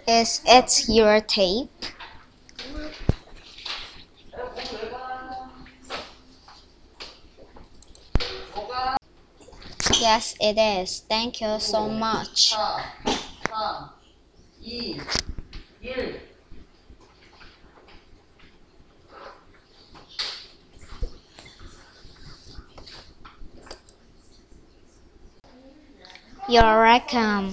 Is it your tape? Yes, it is. Thank you so much. 4, 3, 2, 1. You're welcome.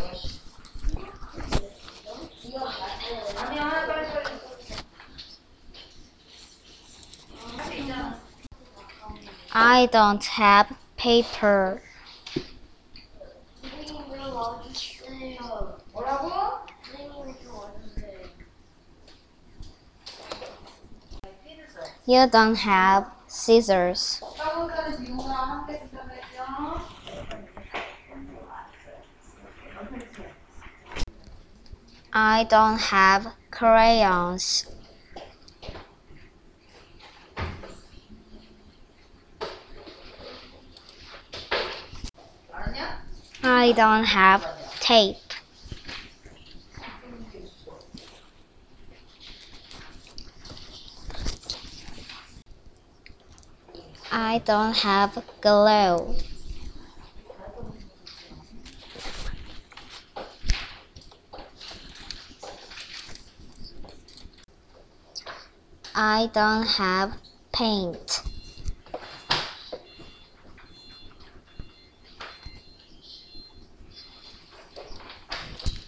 I don't have paper. 뭐라고? You don't have scissors. 까보다는 지우랑 함께 쓰셨겠죠? I don't have crayons. 알았냐? I don't have tape. I don't have glue. I don't have paint.